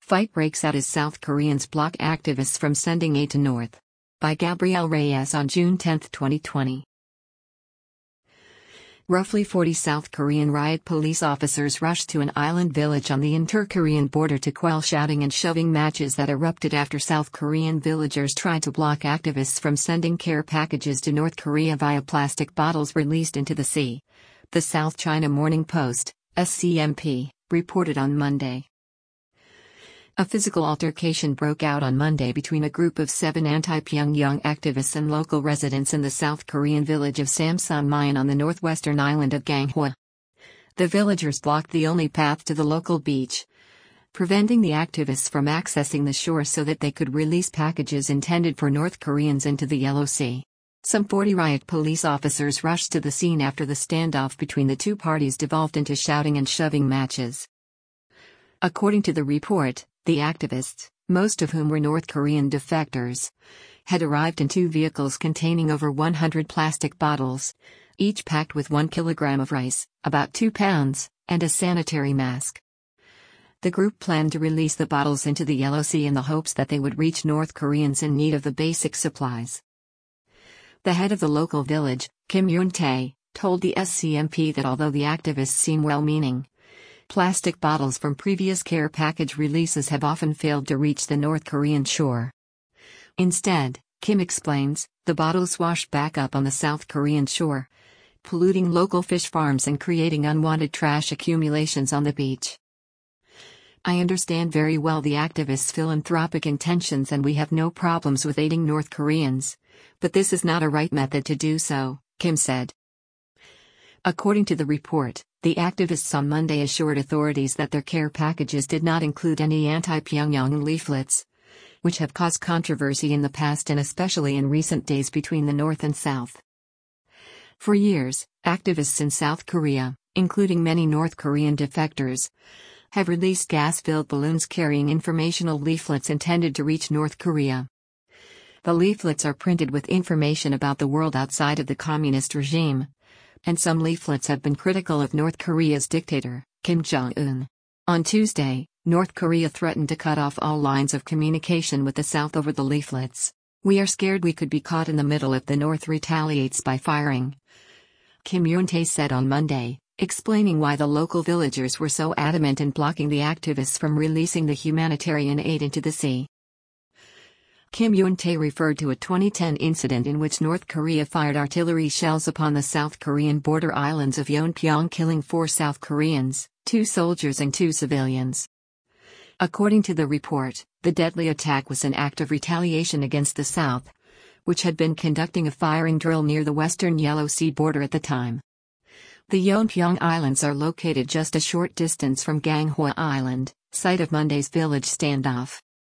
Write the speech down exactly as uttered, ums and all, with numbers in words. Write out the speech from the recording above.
Fight breaks out as South Koreans block activists from sending aid to North. By Gabrielle Reyes on June tenth, twenty twenty. Roughly forty South Korean riot police officers rushed to an island village on the inter-Korean border to quell shouting and shoving matches that erupted after South Korean villagers tried to block activists from sending care packages to North Korea via plastic bottles released into the sea. The South China Morning Post, S C M P, reported on Monday. A physical altercation broke out on Monday between a group of seven anti-Pyongyang activists and local residents in the South Korean village of Samsunmayon on the northwestern island of Ganghwa. The villagers blocked the only path to the local beach, preventing the activists from accessing the shore so that they could release packages intended for North Koreans into the Yellow Sea. Some forty riot police officers rushed to the scene after the standoff between the two parties devolved into shouting and shoving matches. According to the report, the activists, most of whom were North Korean defectors, had arrived in two vehicles containing over one hundred plastic bottles, each packed with one kilogram of rice, about two pounds, and a sanitary mask. The group planned to release the bottles into the Yellow Sea in the hopes that they would reach North Koreans in need of the basic supplies. The head of the local village, Kim Yoon-tae, told the S C M P that although the activists seem well-meaning, plastic bottles from previous care package releases have often failed to reach the North Korean shore. Instead, Kim explains, the bottles washed back up on the South Korean shore, polluting local fish farms and creating unwanted trash accumulations on the beach. I understand very well the activists' philanthropic intentions and we have no problems with aiding North Koreans, but this is not a right method to do so, Kim said. According to the report, the activists on Monday assured authorities that their care packages did not include any anti-Pyongyang leaflets, which have caused controversy in the past and especially in recent days between the North and South. For years, activists in South Korea, including many North Korean defectors, have released gas-filled balloons carrying informational leaflets intended to reach North Korea. The leaflets are printed with information about the world outside of the communist regime, and some leaflets have been critical of North Korea's dictator, Kim Jong-un. On Tuesday, North Korea threatened to cut off all lines of communication with the South over the leaflets. We are scared we could be caught in the middle if the North retaliates by firing, Kim Yoon-tae said on Monday, explaining why the local villagers were so adamant in blocking the activists from releasing the humanitarian aid into the sea. Kim Yoon-tae referred to a twenty ten incident in which North Korea fired artillery shells upon the South Korean border islands of Yeonpyeong, killing four South Koreans, two soldiers and two civilians. According to the report, the deadly attack was an act of retaliation against the South, which had been conducting a firing drill near the western Yellow Sea border at the time. The Yeonpyeong Islands are located just a short distance from Ganghwa Island, site of Monday's village standoff.